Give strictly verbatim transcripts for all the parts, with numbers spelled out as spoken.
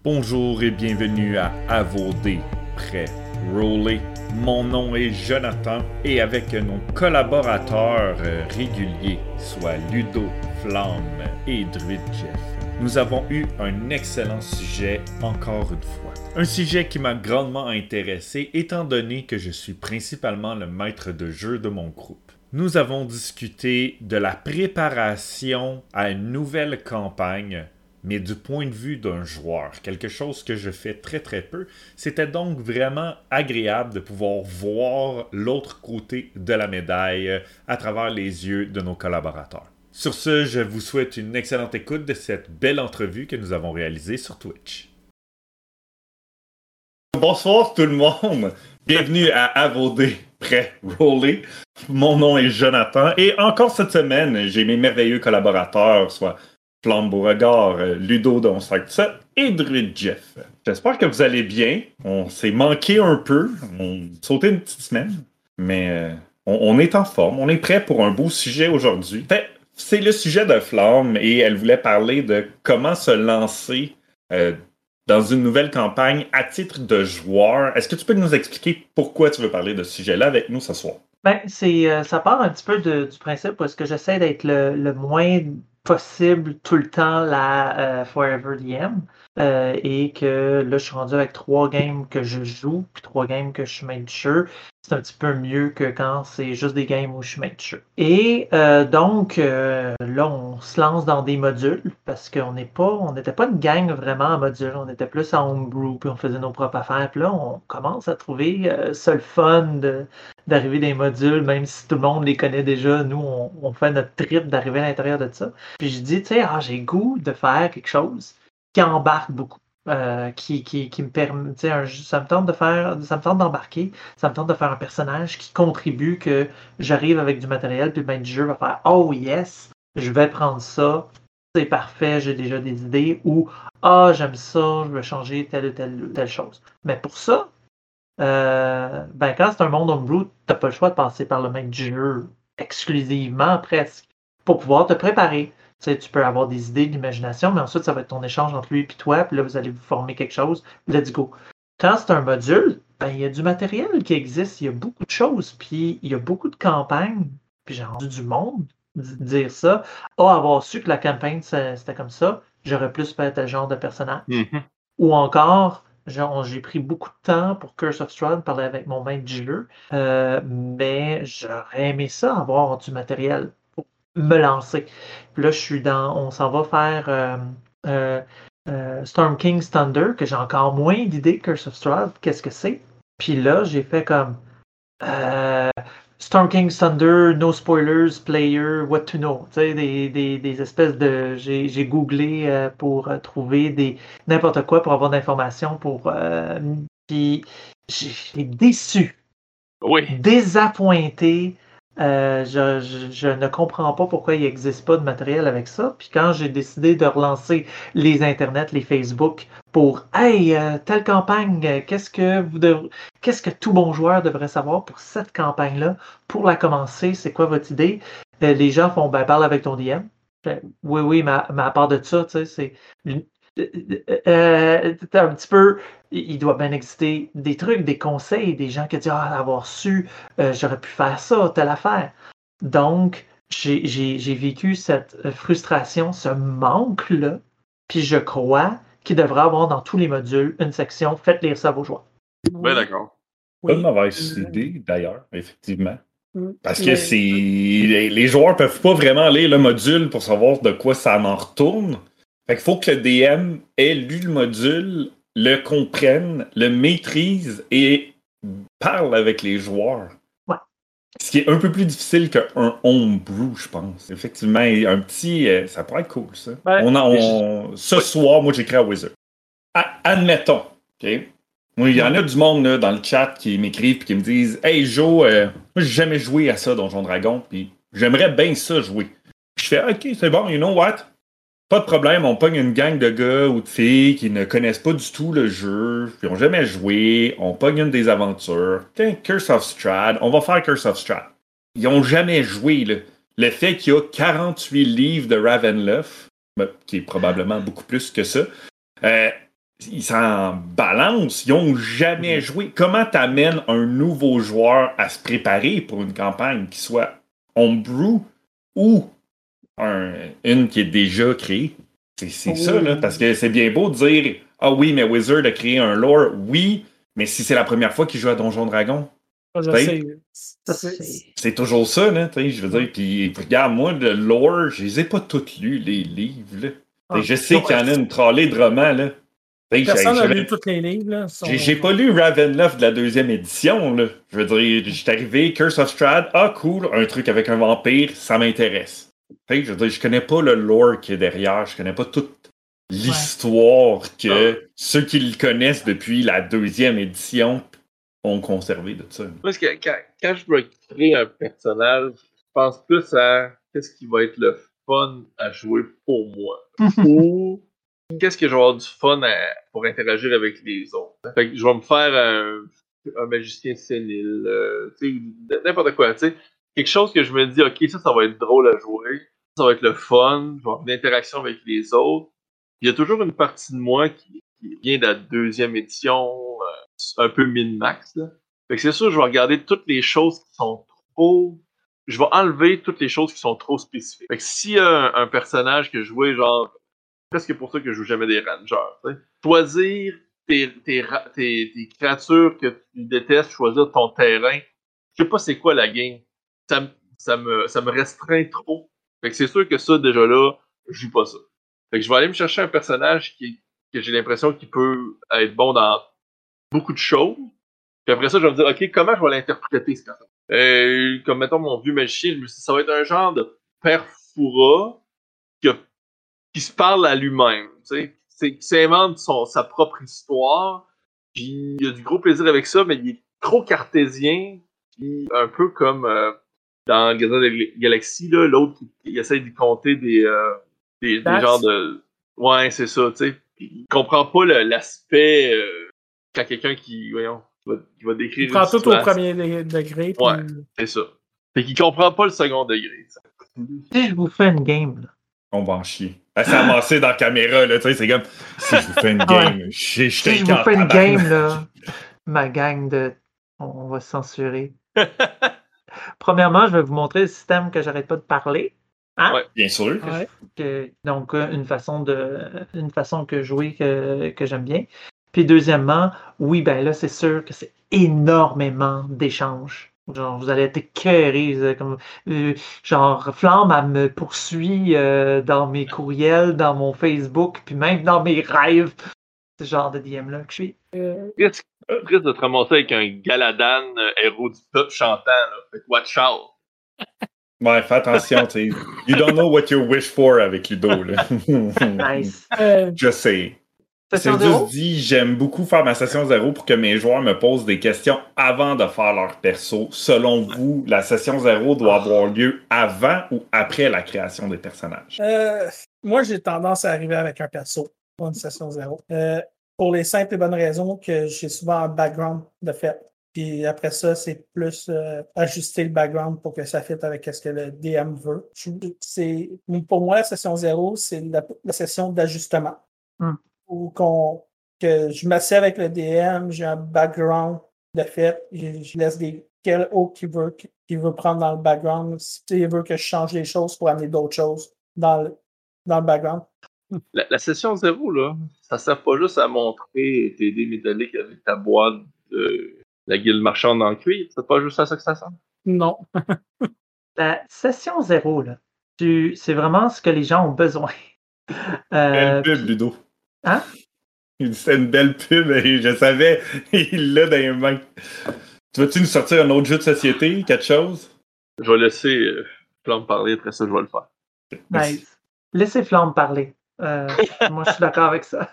Bonjour et bienvenue à À vos dés, prêt, roller. Mon nom est Jonathan et avec nos collaborateurs euh, réguliers, soit Ludo, Flamme et Druid Jeff, nous avons eu un excellent sujet encore une fois. Un sujet qui m'a grandement intéressé étant donné que je suis principalement le maître de jeu de mon groupe. Nous avons discuté de la préparation à une nouvelle campagne, mais du point de vue d'un joueur, quelque chose que je fais très très peu. C'était donc vraiment agréable de pouvoir voir l'autre côté de la médaille à travers les yeux de nos collaborateurs. Sur ce, je vous souhaite une excellente écoute de cette belle entrevue que nous avons réalisée sur Twitch. Bonsoir tout le monde! Bienvenue à À vos dés, prêt, roller. Mon nom est Jonathan et encore cette semaine, j'ai mes merveilleux collaborateurs, soit Flamme Beauregard, Ludo de onze cinq sept et Druid Jeff. J'espère que vous allez bien. On s'est manqué un peu. On a sauté une petite semaine. Mais euh, on, on est en forme. On est prêt pour un beau sujet aujourd'hui. Fait, c'est le sujet de Flamme et elle voulait parler de comment se lancer euh, dans une nouvelle campagne à titre de joueur. Est-ce que tu peux nous expliquer pourquoi tu veux parler de ce sujet-là avec nous ce soir? Ben, c'est, euh, ça part un petit peu de, du principe parce que j'essaie d'être le, le moins possible tout le temps la euh, Forever D M euh, et que là je suis rendu avec trois games que je joue puis trois games que je suis main de jeu. C'est un petit peu mieux que quand c'est juste des games où je suis main de jeu. Et euh, donc euh, là on se lance dans des modules parce qu'on n'est pas, on n'était pas une gang vraiment en module, on était plus en homebrew puis on faisait nos propres affaires. Puis là on commence à trouver euh, ça le fun de d'arriver dans les modules, même si tout le monde les connaît déjà, nous, on, on fait notre trip d'arriver à l'intérieur de ça. Puis je dis, tu sais, ah, j'ai le goût de faire quelque chose qui embarque beaucoup, euh, qui, qui, qui me permet, tu sais, un- ça me tente de faire, ça me tente d'embarquer, ça me tente de faire un personnage qui contribue, que j'arrive avec du matériel, puis le maître du jeu va faire, oh yes, je vais prendre ça, c'est parfait, j'ai déjà des idées, ou ah, j'aime ça, je veux changer telle ou telle, telle chose. Mais pour ça, euh, ben quand c'est un monde homebrew, t'as pas le choix de passer par le maître du jeu exclusivement presque pour pouvoir te préparer. Tu sais, tu peux avoir des idées, de l'imagination, mais ensuite ça va être ton échange entre lui et toi, puis là vous allez vous former quelque chose. Let's go. Quand c'est un module, ben il y a du matériel qui existe, il y a beaucoup de choses, puis il y a beaucoup de campagnes, puis j'ai rendu du monde d- dire ça. Ah, avoir su que la campagne c'est- c'était comme ça, j'aurais plus fait tel genre de personnage. Mm-hmm. Ou encore, genre, j'ai pris beaucoup de temps pour Curse of Strahd, parler avec mon maître du jeu, euh, mais j'aurais aimé ça, avoir du matériel pour me lancer. Puis là, je suis dans, on s'en va faire euh, euh, euh, Storm King's Thunder, que j'ai encore moins d'idées que Curse of Strahd, qu'est-ce que c'est. Puis là, j'ai fait comme, euh, Storm King's Thunder, no spoilers, player, what to know. Tu sais, des, des, des espèces de. J'ai, j'ai googlé euh, pour euh, trouver des n'importe quoi pour avoir d'informations pour. Euh, puis j'ai déçu, Oui. désappointé. Euh, je, je, je ne comprends pas pourquoi il n'existe pas de matériel avec ça. Puis quand j'ai décidé de relancer les internets, les Facebook pour Hey, euh, telle campagne, euh, qu'est-ce que vous dev- qu'est-ce que tout bon joueur devrait savoir pour cette campagne-là? Pour la commencer, c'est quoi votre idée? Euh, les gens font ben parle avec ton D M. Ben, oui, oui, mais à, mais à part de ça, tu sais, c'est une- euh, euh, c'est un petit peu. Il il doit bien exister des trucs, des conseils, des gens qui disent Ah, avoir su, euh, j'aurais pu faire ça, telle affaire. Donc, j'ai j'ai- j'ai vécu cette euh, frustration, ce manque-là, puis je crois qu'il devrait avoir dans tous les modules une section Faites lire ça à vos joueurs. Ben d'accord. Pas de Oui. mauvaise idée, d'ailleurs, effectivement. Mm. Parce que Mais- c'est les, les joueurs peuvent pas vraiment lire le module pour savoir de quoi ça en retourne. Fait qu'il faut que le D M ait lu le module, le comprenne, le maîtrise et parle avec les joueurs. Ouais. Ce qui est un peu plus difficile qu'un homebrew, je pense. Effectivement, un petit... euh, ça pourrait être cool, ça. Ben, on a, on- ce soir, moi, j'écris à Wizard. A- admettons, OK? Moi, il y en a du monde là, dans le chat qui m'écrivent et qui me disent « Hey, Joe, euh, moi, j'ai jamais joué à ça, Donjon Dragon, puis j'aimerais bien ça jouer. » Je fais « OK, c'est bon, you know what? Pas de problème, on pogne une gang de gars ou de filles qui ne connaissent pas du tout le jeu, qui n'ont jamais joué, on pogne une des aventures. Tiens, Curse of Strahd, on va faire Curse of Strahd. » Ils n'ont jamais joué, là. Le fait qu'il y a quarante-huit livres de Ravenloft, ben, qui est probablement beaucoup plus que ça, euh, ils s'en balancent. Ils n'ont jamais joué. Comment tu amènes un nouveau joueur à se préparer pour une campagne qui soit homebrew ou un, une qui est déjà créée? C'est, c'est oh. ça, là, parce que c'est bien beau de dire « Ah oui, mais Wizard a créé un lore. » Oui, mais si c'est la première fois qu'il joue à Donjon Dragon, je sais. C'est, c'est toujours ça, là, je veux dire. Puis regarde, moi, le lore, je les ai pas tous lus, les livres, là. Ah, je sais qu'il y en a une trollée de romans, là. Personne n'a lu tous les livres, là. Sont... J'ai, j'ai pas lu Ravenloft de la deuxième édition, là. Je veux dire, j'étais arrivé, Curse of Strahd, ah cool, un truc avec un vampire, ça m'intéresse. Je veux dire, je connais pas le lore qui est derrière, je connais pas toute l'histoire ouais. que ah. ceux qui le connaissent depuis la deuxième édition ont conservé de ça. Parce que quand, quand je veux créer un personnage, je pense plus à qu'est-ce qui va être le fun à jouer pour moi. Ou qu'est-ce que je vais avoir du fun à, pour interagir avec les autres. Fait que je vais me faire un, un magicien sénile, euh, tu sais, n'importe quoi, tu sais. Quelque chose que je me dis, ok, ça, ça va être drôle à jouer, ça va être le fun, je vais avoir une interaction avec les autres. Il y a toujours une partie de moi qui, qui vient de la deuxième édition, euh, un peu min-max, là. Fait que c'est sûr, je vais regarder toutes les choses qui sont trop... Je vais enlever toutes les choses qui sont trop spécifiques. Fait que s'il y a un, un personnage que je jouais, genre... Presque pour ça que je joue jamais des rangers, t'sais. Choisir tes, tes, tes, tes créatures que tu détestes, choisir ton terrain, je sais pas c'est quoi la game. Ça, ça, me, ça me restreint trop. Fait que c'est sûr que ça, déjà là, je joue pas ça. Fait que je vais aller me chercher un personnage qui, que j'ai l'impression qu'il peut être bon dans beaucoup de choses. Puis après ça, je vais me dire, OK, comment je vais l'interpréter, ce personnage? Euh, comme, mettons, mon vieux magicien, je me suis dit, ça va être un genre de Perfura qui, a, qui se parle à lui-même, tu sais, qui s'invente son, sa propre histoire, puis il a du gros plaisir avec ça, mais il est trop cartésien, puis un peu comme euh, dans Gardien de la Galaxie, là, l'autre qui, qui essaie de compter des, euh, des, des genres de... Ouais, c'est ça, tu sais. Il comprend pas le, l'aspect euh, quand quelqu'un qui, voyons, qui va, qui va décrire. Il prend tout au premier degré. Puis... Ouais, c'est ça. Fait qu'il comprend pas le second degré. Ça. Si je vous fais une game, là. On va en chier. Elle s'est amassée dans la caméra, là, tu sais, c'est comme, si je vous fais une game, ouais. je, je Si je vous fais une game, là, ma gang de... On va se censurer. Premièrement, je vais vous montrer le système que j'arrête pas de parler. Hein? Ouais, bien sûr. Ouais. Que, donc, une façon de, une façon que jouer que, que j'aime bien. Puis deuxièmement, oui, ben là, c'est sûr que c'est énormément d'échanges. Genre, vous allez être écœurés. Comme, euh, genre, Flamme, elle me poursuit euh, dans mes courriels, dans mon Facebook, puis même dans mes rêves. Ce genre de D M-là que je suis. Euh... Risque de te ramasser avec un Galadan, euh, héros du peuple chantant. Là. Fait que watch out. Ouais, fais attention, tu sais. You don't know what you wish for avec Ludo, là. Nice. Je sais. C'est juste dit, j'aime beaucoup faire ma session zéro pour que mes joueurs me posent des questions avant de faire leur perso. Selon vous, la session zéro doit avoir lieu avant ou après la création des personnages? Euh, moi, j'ai tendance à arriver avec un perso pour une session zéro. Euh, pour les simples et bonnes raisons que j'ai souvent un background de fait. Puis après ça, c'est plus euh, ajuster le background pour que ça fitte avec ce que le D M veut. C'est, pour moi, la session zéro, c'est la, la session d'ajustement. Mm. Où qu'on, que je m'assieds avec le D M, j'ai un background de fait, je, je laisse des quel autre qui veut, qui veut prendre dans le background. S'il veut que je change les choses pour amener d'autres choses dans le, dans le background. La, la session zéro, là, ça sert pas juste à montrer tes dés métalliques avec ta boîte de la guilde marchande en cuir. C'est pas juste à ça que ça sert? Non. La session zéro, là, tu, c'est vraiment ce que les gens ont besoin. Euh, belle pub, Ludo. Hein? C'est une belle pub et je savais, il l'a dans les mains. Tu vas-tu nous sortir un autre jeu de société, quelque chose? Je vais laisser euh, Flamme parler, après ça, je vais le faire. Nice. Laissez Flamme parler. Euh, moi, je suis d'accord avec ça.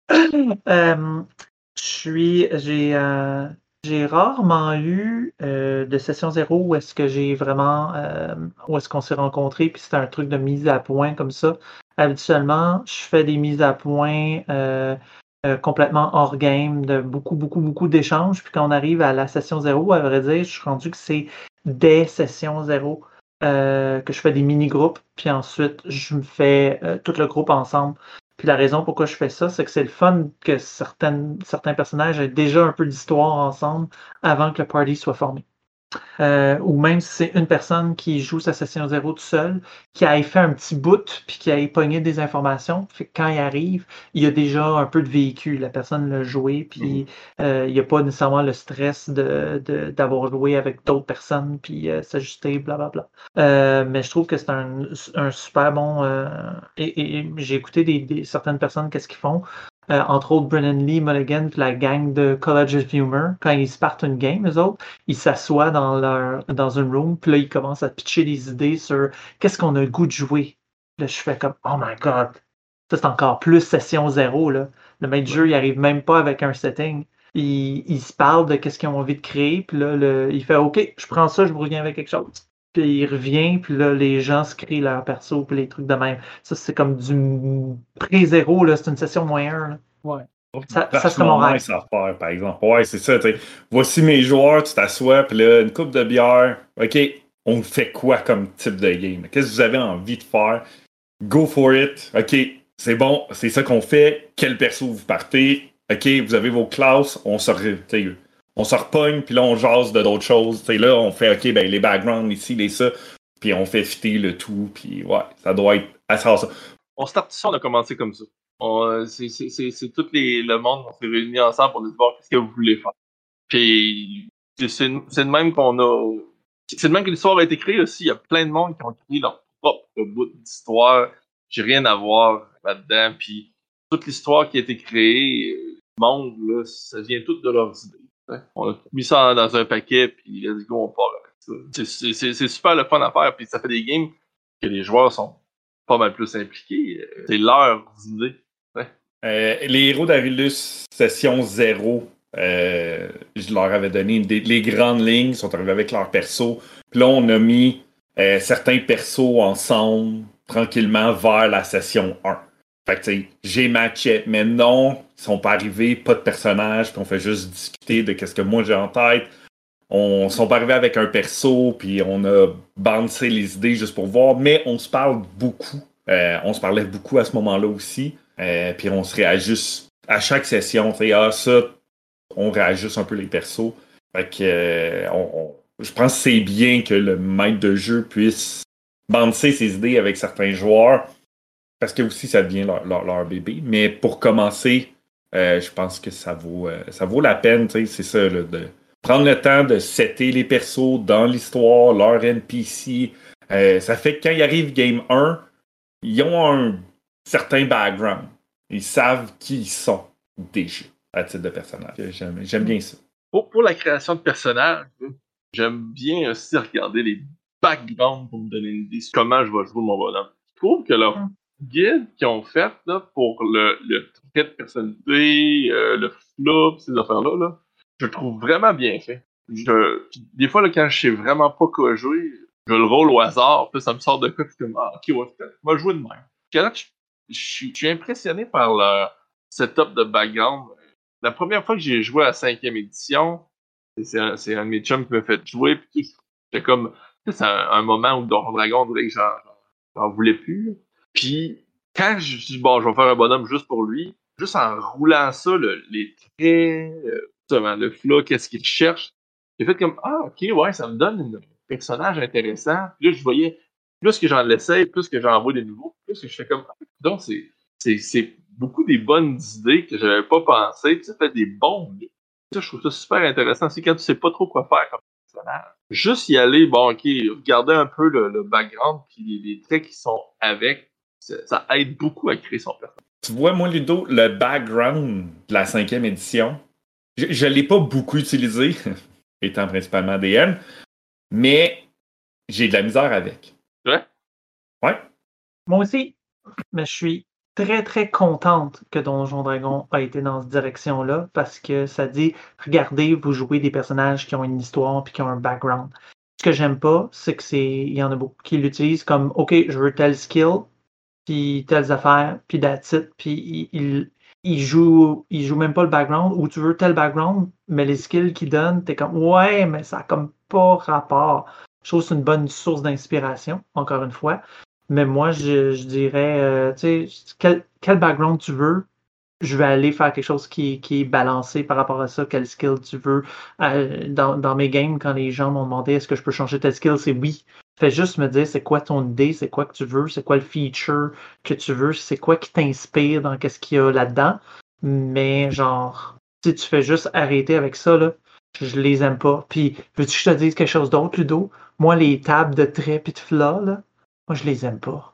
euh, je suis, j'ai, euh, j'ai rarement eu euh, de session zéro où est-ce que j'ai vraiment, euh, où est-ce qu'on s'est rencontrés, puis c'était un truc de mise à point comme ça. Habituellement, je fais des mises à point euh, euh, complètement hors game, de beaucoup, beaucoup, beaucoup d'échanges. Puis quand on arrive à la session zéro, à vrai dire, je suis rendu que c'est des sessions zéro euh, que je fais des mini-groupes. Puis ensuite, je me fais euh, tout le groupe ensemble. Puis la raison pourquoi je fais ça, c'est que c'est le fun que certaines, certains personnages aient déjà un peu d'histoire ensemble avant que le party soit formé. Euh, ou même si c'est une personne qui joue sa session zéro tout seul, qui a fait un petit bout, puis qui a pogné des informations, fait que quand il arrive, il y a déjà un peu de vécu. La personne l'a joué, puis euh, il n'y a pas nécessairement le stress de, de- d'avoir joué avec d'autres personnes, puis euh, s'ajuster, blablabla. Euh, mais je trouve que c'est un, un super bon... euh, et, et j'ai écouté des, des- certaines personnes, qu'est-ce qu'ils font. Euh, entre autres, Brennan Lee, Mulligan, puis la gang de College of Humor, quand ils se partent une game, eux autres, ils s'assoient dans leur dans une room, puis là, ils commencent à pitcher des idées sur qu'est-ce qu'on a le goût de jouer. Là, je fais comme Oh my god! Ça, c'est encore plus session zéro, là. Le maître de jeu, il arrive même pas avec un setting. Il, il se parle de qu'est-ce qu'ils ont envie de créer, puis là, le- il fait OK, je prends ça, je vous reviens avec quelque chose. Puis il revient, puis là, les gens se créent leur perso, puis les trucs de même. Ça, c'est comme du pré-zéro, là. C'est une session moins un, là. Ouais. Ça, ça serait mon Vachement rêve. nice à faire, par exemple. Ouais, c'est ça, tu sais. Voici mes joueurs, tu t'assois, puis là, une coupe de bière. OK, on fait quoi comme type de game? Qu'est-ce que vous avez envie de faire? Go for it. OK, c'est bon, c'est ça qu'on fait. Quel perso vous partez? OK, vous avez vos classes, on se, re- tu sais, on se repogne, puis là, on jase de d'autres choses. Tu sais, là, on fait, OK, ben les backgrounds ici, les ça, puis on fait fitter le tout, puis ouais, ça doit être assez ça. On start ça, on a commencé comme ça. On, c'est, c'est, c'est, c'est tout les, le monde, on s'est réunis ensemble pour nous voir qu'est-ce que vous voulez faire. Puis c'est, c'est, c'est de même qu'on a. C'est de même que l'histoire a été créée aussi. Il y a plein de monde qui ont créé leur propre bout d'histoire. J'ai rien à voir là-dedans. Puis toute l'histoire qui a été créée, le monde, là, ça vient tout de leurs idées. Hein. On a mis ça dans un paquet, puis let's go, on part avec ça. C'est, c'est, c'est, c'est super le fun à faire. Puis ça fait des games que les joueurs sont pas mal plus impliqués. C'est leurs idées. Ouais. Euh, les héros d'Arilus, session zéro, euh, je leur avais donné des, les grandes lignes, ils sont arrivés avec leurs persos. Puis là, on a mis euh, certains persos ensemble, tranquillement, vers la session un. Fait que, tu sais, j'ai matché, mais non, ils sont pas arrivés, pas de personnages, puis on fait juste discuter de qu'est-ce que moi j'ai en tête. On sont pas arrivés avec un perso, puis on a balancé les idées juste pour voir, mais on se parle beaucoup. Euh, on se parlait beaucoup à ce moment-là aussi. Euh, puis on se réajuste à chaque session. Tu sais, ah, ça, on réajuste un peu les persos. Fait que euh, on, on, je pense que c'est bien que le maître de jeu puisse balancer ses idées avec certains joueurs. Parce que aussi, ça devient leur, leur, leur bébé. Mais pour commencer, euh, je pense que ça vaut, euh, ça vaut la peine. Tu sais, c'est ça, là, de prendre le temps de setter les persos dans l'histoire, leur N P C. Euh, ça fait que quand il arrive Game un, ils ont un certain background. Ils savent qui ils sont déjà à titre de personnage. J'aime, j'aime bien ça. Pour, pour la création de personnages, j'aime bien aussi regarder les backgrounds pour me donner une idée sur comment je vais jouer mon bonhomme. Je trouve que leur guide qu'ils ont fait là, pour le, le trait de personnalité, euh, le flou, ces affaires-là, là, je le trouve vraiment bien fait. Je, des fois, là, quand je sais vraiment pas quoi jouer, je le roule au hasard, puis ça me sort de quoi, puis je suis comme, ah, ok, ouais, on va jouer de même. Puis là, je, je, suis, je suis impressionné par le setup de background. La première fois que j'ai joué à la cinquième édition, c'est un, c'est un de mes chums qui m'a fait jouer, puis c'était comme, c'est un, un moment où Donjon Dragon, on dirait que j'en, j'en voulais plus. Puis, quand je dis, bon, je vais faire un bonhomme juste pour lui, juste en roulant ça, le, les traits, euh, le flow, qu'est-ce qu'il cherche, j'ai fait comme, ah, ok, ouais, ça me donne un personnage intéressant. Puis là, je voyais, plus que j'en laissais, plus que j'en vois des nouveaux, plus que je fais comme, ah, donc, c'est, c'est, c'est beaucoup des bonnes idées que j'avais pas pensé, puis ça fait des bons. Ça, je trouve ça super intéressant. C'est quand tu sais pas trop quoi faire comme personnage. Juste y aller, bon, ok, regarder un peu le, le background, puis les, les traits qui sont avec, ça, ça aide beaucoup à créer son personnage. Tu vois, moi, Ludo, le background de la cinquième édition, je ne l'ai pas beaucoup utilisé, étant principalement D M, mais j'ai de la misère avec. Ouais? Ouais. Moi aussi, mais je suis très, très contente que Donjon Dragon a été dans cette direction-là parce que ça dit, regardez, vous jouez des personnages qui ont une histoire puis qui ont un background. Ce que j'aime pas, c'est que c'est, il y en a beaucoup qui l'utilisent comme, OK, je veux tel skill, puis telles affaires, puis that's it, puis il, il joue, il joue même pas le background, ou tu veux tel background, mais les skills qu'il donne, t'es comme, ouais, mais ça a comme pas rapport. Je trouve que c'est une bonne source d'inspiration, encore une fois. Mais moi, je, je dirais, euh, tu sais, quel, quel background tu veux, je vais aller faire quelque chose qui, qui est balancé par rapport à ça, quel skill tu veux. Euh, dans, dans mes games, quand les gens m'ont demandé est-ce que je peux changer tel skill, c'est oui. Fais juste me dire c'est quoi ton idée, c'est quoi que tu veux, c'est quoi le feature que tu veux, c'est quoi qui t'inspire dans qu'est-ce qu'il y a là-dedans. Mais genre, si tu fais juste arrêter avec ça, là, je les aime pas. Puis, veux-tu que je te dise quelque chose d'autre, Ludo? Moi, les tables de trait et de fla, là, moi, je les aime pas.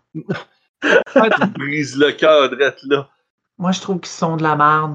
Ah, tu brises le cœur, drette là. Moi, je trouve qu'ils sont de la merde.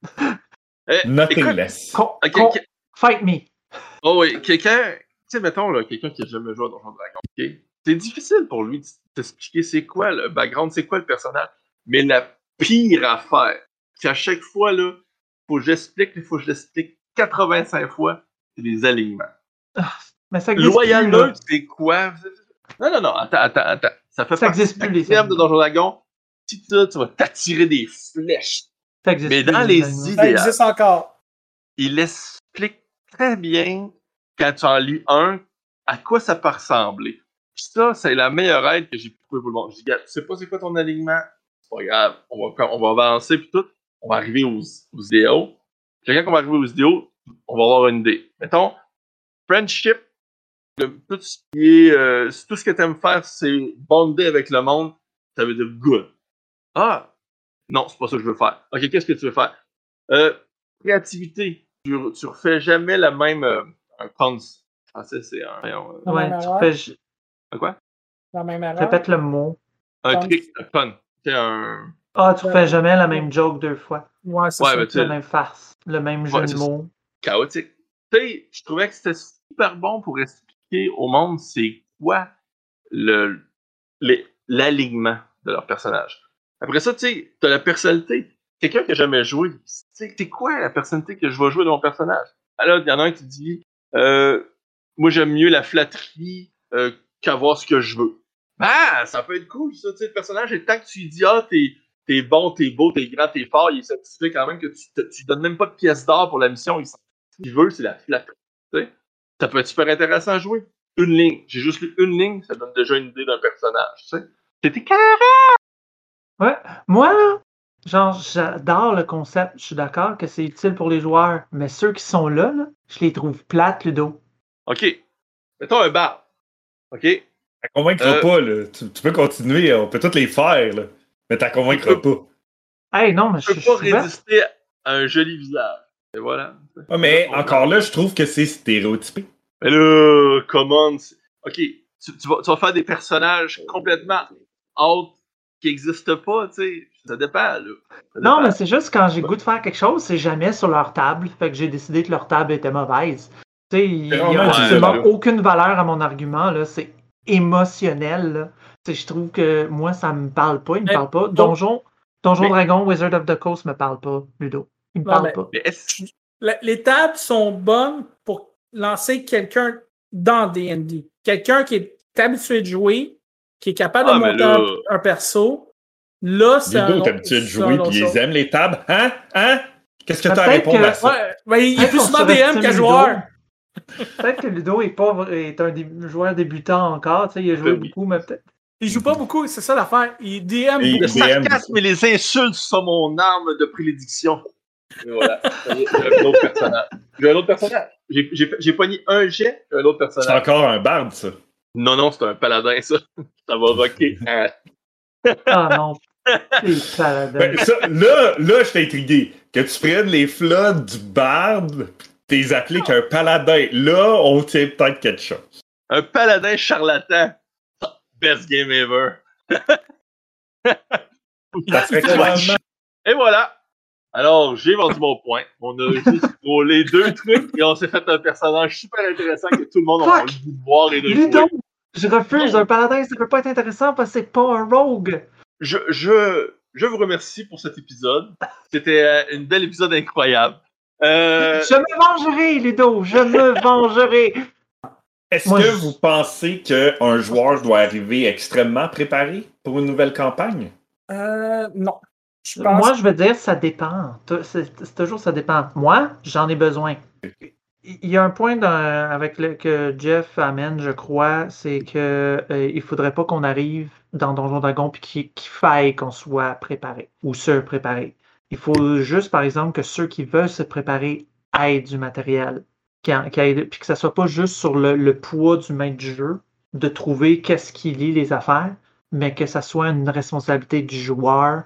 Eh, Nothing écoute, less. Con- ok, con- ok. Fight me. Oh oui, quelqu'un, tu sais, mettons, là, quelqu'un qui a jamais joué à Donjon Dragon, ok? C'est difficile pour lui de t'expliquer c'est quoi le background, c'est quoi le personnage. Mais la pire affaire, c'est à chaque fois, là, faut que j'explique, il faut que je l'explique quatre-vingt-cinq fois, c'est les alignements. Ah, mais ça existe Loyal plus, là. neutre, c'est quoi? Non, non, non, attends, attends, attends. Ça fait Ça partie existe de la plus, les crème de alignements. Donjon Dragon. Si tu tu vas t'attirer des flèches. Ça existe Mais plus, dans les les alignements. Ça idéales, existe encore. il explique très bien, quand tu en lis un, à quoi ça peut ressembler. Puis ça, c'est la meilleure aide que j'ai pu trouver pour le monde. Je dis, gars, tu sais pas c'est quoi ton alignement? C'est pas grave, on va, on va avancer, puis tout. On va arriver aux, aux idéaux. Puis quand on va arriver aux idéaux, on va avoir une idée. Mettons, friendship, le, tout ce qui est, euh, tout ce que tu aimes faire, c'est bonder avec le monde, ça veut dire good. Ah! Non, c'est pas ça que je veux faire. Ok, qu'est-ce que tu veux faire? Euh, créativité. Tu, tu refais jamais la même. Euh, un cons. En français, c'est un. voyons, euh, Ouais, même tu erreur. fais... un quoi? La même erreur. Répète le mot. Un Con. trick, un con. C'est un. Ah, tu Ouais. refais jamais la même joke deux fois. Ouais, c'est Ouais, ça. mais tu La sais, même farce. Le même jeu Ouais, de c'est mots. chaotique. Tu sais, je trouvais que c'était super bon pour expliquer au monde c'est quoi le, les- l'alignement de leur personnage. Après ça, tu sais, t'as la personnalité. Quelqu'un qui a jamais joué, c'est c'est quoi la personnalité que je vais jouer de mon personnage? Alors, il y en a un qui dit euh, moi, j'aime mieux la flatterie euh, qu'avoir ce que je veux. Ah, ça peut être cool, ça, tu sais, le personnage, et tant que tu lui dis, ah, t'es, t'es bon, t'es beau, t'es grand, t'es fort, il est satisfait quand même que tu, te, tu donnes même pas de pièces d'or pour la mission, il s'en- ce qu'il veut, c'est la flatterie, tu sais. Ça peut être super intéressant à jouer. Une ligne, j'ai juste lu une ligne, ça donne déjà une idée d'un personnage, tu sais. C'était carré! Ouais. Moi, là, genre, j'adore le concept. Je suis d'accord que c'est utile pour les joueurs. Mais ceux qui sont là, là, je les trouve plates, Ludo. Ok, mettons un bar, ok? T'as convaincras Euh, pas, là. Tu, tu peux continuer, on peut toutes les faire, là. Mais t'as convaincras Tu peux- pas. Hey, non, mais Tu je peux je pas suis ouvert. résister à un joli visage. Et voilà. Ouais, mais encore là, je trouve que c'est stéréotypé. Mais là, comment? c'est- Ok, tu, tu vas, tu vas faire des personnages complètement out qui n'existent pas, tu sais. Ça dépend, là. Ça Non, dépend. mais c'est juste quand j'ai le goût de faire quelque chose, c'est jamais sur leur table. Fait que j'ai décidé que leur table était mauvaise. Tu sais, il n'y a vraiment absolument utilisable. aucune valeur à mon argument, là. C'est émotionnel, là. Tu sais, je trouve que moi, ça me parle pas, il me Mais parle pas. donc- Donjon, Donjon Mais- Dragon, Wizard of the Coast me parle pas, Ludo. Il me Non, parle mais- pas. Mais est-ce La- les tables sont bonnes pour lancer quelqu'un dans D and D. Quelqu'un qui est habitué de jouer, qui est capable Ah, de mais monter là- un, un perso. Là, c'est Les un deux, autre- t'es habitué de c'est jouer, un autre puis chose. ils aiment les tables. Hein? Hein? Qu'est-ce que Mais t'as à peut-être répondre que- à ça? Ouais, ben, il est Peut-être plus qu'on souvent D M surestime qu'à Ludo. joueur. Peut-être que Ludo est, pas, est un dé- joueur débutant encore. Tu sais, il a joué Ben oui. beaucoup, mais peut-être. Il joue pas beaucoup, c'est ça l'affaire. Il D M Et- beaucoup. le D M sarcasme et les insultes sont mon arme de prédilection? Et voilà. Ça y est, j'ai un autre personnage. J'ai un autre personnage. J'ai, j'ai, j'ai pogné un jet, j'ai un autre C'est personnage. encore un barde, ça. Non, non, c'est un paladin, ça. Ça va rocker. Hein. Ah non. C'est paladin. Ben, ça, là, là, je t'ai intrigué. Que tu prennes les flottes du barde, pis t'es appliques un paladin. Là, on tient peut-être quelque chose. Un paladin charlatan. Best game ever. Ça serait clairement... Et voilà. Alors, j'ai vendu mon point. On a juste roulé deux trucs et on s'est fait un personnage super intéressant que tout le monde a Fuck! envie de voir et de Ludo! jouer. Je refuse. Un paladin, ça peut pas être intéressant parce que c'est pas un rogue. Je, je, je vous remercie pour cet épisode. C'était euh, une belle épisode incroyable. Euh, Je me vengerai, Ludo. Je me vengerai. Est-ce Moi, que je- vous pensez qu'un joueur doit arriver extrêmement préparé pour une nouvelle campagne? Euh, non. Je pense. Moi, je veux dire, ça dépend. T- C'est c'est toujours ça dépend. Moi, j'en ai besoin. Il y a un point dans- avec le, que Jeff amène, je crois, c'est que euh, il faudrait pas qu'on arrive dans Donjon Dragon puis qu'il, qu'il faille qu'on soit préparé ou se préparer. Il faut juste, par exemple, que ceux qui veulent se préparer aient du matériel. Qui, qui aient, puis que ça soit pas juste sur le, le poids du maître du jeu de trouver qu'est-ce qui lie les affaires, mais que ça soit une responsabilité du joueur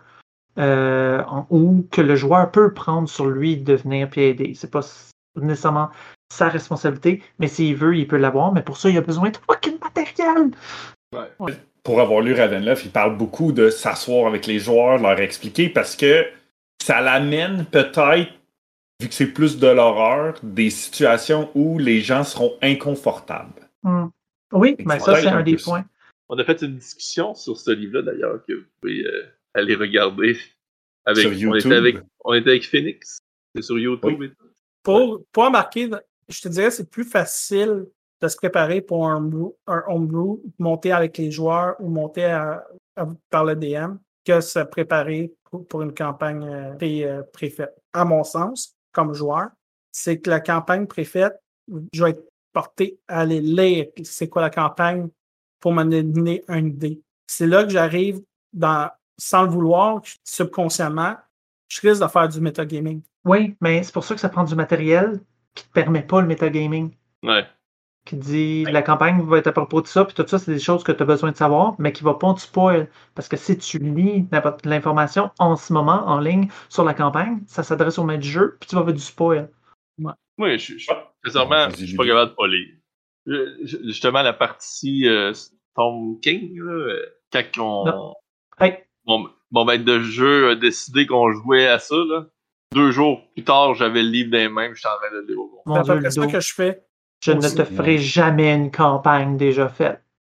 euh, en, ou que le joueur peut prendre sur lui de venir puis aider. C'est pas nécessairement sa responsabilité, mais s'il veut, il peut l'avoir, mais pour ça, il a besoin de fucking matériel. Ouais. Ouais. Pour avoir lu Ravenloft, il parle beaucoup de s'asseoir avec les joueurs, leur expliquer, parce que ça l'amène peut-être, vu que c'est plus de l'horreur, des situations où les gens seront inconfortables. Mm. Oui, mais ça, c'est un, un des points. Ça. On a fait une discussion sur ce livre-là, d'ailleurs, que vous pouvez euh, aller regarder. Avec, sur YouTube. On était avec, on était avec Phoenix. C'est sur YouTube. Oui. Pour, pour remarquer, je te dirais, c'est plus facile de se préparer pour un, un homebrew, monter avec les joueurs ou monter à, à, par le D M, que se préparer pour, pour une campagne euh, pré, euh, préfaite. À mon sens, comme joueur, c'est que la campagne préfaite, je vais être porté à aller lire c'est quoi la campagne pour me donner une idée. C'est là que j'arrive, dans, sans le vouloir, subconsciemment, je risque de faire du metagaming. Oui, mais c'est pour ça que ça prend du matériel qui ne te permet pas le metagaming. Ouais. Qui dit la campagne va être à propos de ça, puis tout ça, c'est des choses que tu as besoin de savoir, mais qui ne va pas te spoil. Parce que si tu lis l'information en ce moment, en ligne, sur la campagne, ça s'adresse au maître du jeu, puis tu vas avoir du spoil. Ouais. Oui, je suis sincèrement, je suis pas capable de pas lire. Je, justement, la partie euh, Storm King, là, quand on, hey. mon, mon maître de jeu a décidé qu'on jouait à ça, là, deux jours plus tard, j'avais le livre dans les mains, j'étais en train de le lire au bon. C'est à peu près ça que je fais. Je aussi. ne te ferai jamais une campagne déjà faite.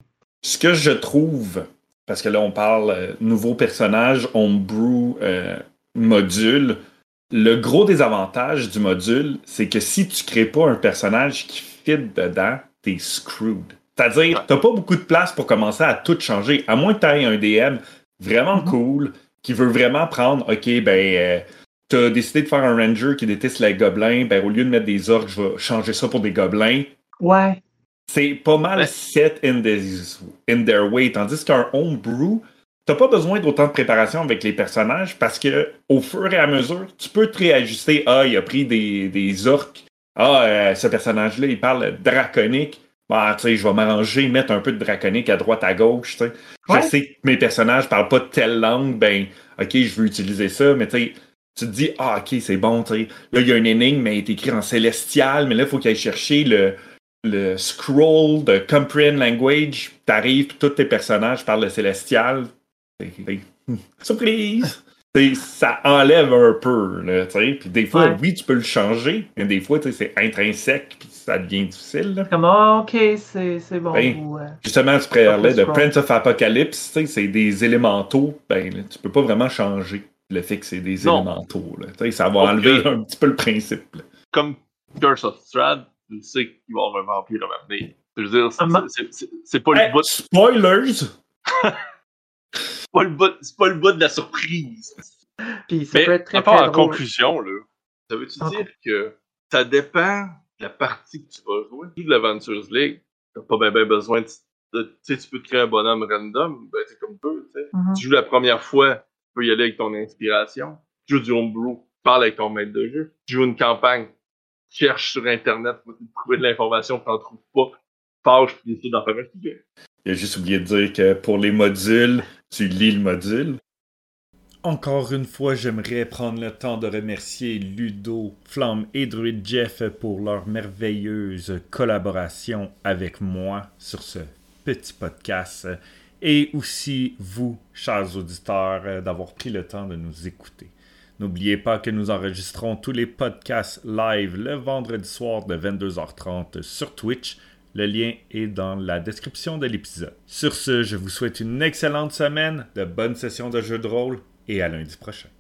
Ce que je trouve, parce que là, on parle euh, nouveau personnage, homebrew, euh, module. Le gros désavantage du module, c'est que si tu crées pas un personnage qui fit dedans, t'es screwed. C'est-à-dire, t'as pas beaucoup de place pour commencer à tout changer, à moins que t'aies un D M vraiment mm-hmm. cool, qui veut vraiment prendre, OK, ben... Euh, t'as décidé de faire un ranger qui déteste les gobelins, ben au lieu de mettre des orques, je vais changer ça pour des gobelins. Ouais. C'est pas mal ouais. set in, this, in their way. Tandis qu'un homebrew, t'as pas besoin d'autant de préparation avec les personnages parce que au fur et à mesure, tu peux te réajuster. Ah, il a pris des, des orques. Ah, euh, ce personnage-là, il parle draconique. Bah, tu sais, je vais m'arranger, mettre un peu de draconique à droite, à gauche, tu sais. Ouais. Je sais que mes personnages parlent pas de telle langue, ben, OK, je veux utiliser ça, mais tu sais, tu te dis, ah, OK, c'est bon, tu sais. Là, il y a une énigme, mais elle est écrite en célestial, mais là, il faut qu'il aille chercher le, le scroll de Comprehend Language. T'arrives, puis tous tes personnages parlent le célestial. Surprise! Ça enlève un peu, là, tu sais. Puis des fois, ouais. oui, tu peux le changer, mais des fois, tu sais, c'est intrinsèque, puis ça devient difficile, là. Comme, oh, OK, c'est, c'est bon. Ben, ou, euh, justement, tu parlais de Prince of Apocalypse, tu sais, c'est des élémentaux, ben, là, tu peux pas vraiment changer le fait que c'est des non. élémentaux, là. Tu sais, ça va okay. enlever un petit peu le principe, là. Comme Curse of Strahd, tu sais qu'il va y avoir un vampire à m'amener. Je veux dire, c'est, um, c'est, c'est, c'est pas hey, le bout... Spoilers! C'est pas, le bout, c'est pas le bout de la surprise. Puis ça mais peut être très, à part très en drôle. conclusion, là, ça veut-tu okay. dire que ça dépend de la partie que tu vas jouer? De l'Aventures League, t'as pas bien ben besoin de... Tu sais, tu peux te créer un bonhomme random, ben c'est comme peu, tu sais. Mm-hmm. Tu joues la première fois, tu peux y aller avec ton inspiration. Tu joues du homebrew, tu parles avec ton maître de jeu. Tu joues une campagne, tu cherches sur Internet pour trouver de l'information, tu n'en trouves pas. Page, puis essayer d'en faire un sujet. Il a juste oublié de dire que pour les modules, tu lis le module. Encore une fois, j'aimerais prendre le temps de remercier Ludo, Flamme et Druid Jeff pour leur merveilleuse collaboration avec moi sur ce petit podcast. Et aussi vous, chers auditeurs, d'avoir pris le temps de nous écouter. N'oubliez pas que nous enregistrons tous les podcasts live le vendredi soir de vingt-deux heures trente sur Twitch. Le lien est dans la description de l'épisode. Sur ce, je vous souhaite une excellente semaine, de bonnes sessions de jeux de rôle et à lundi prochain.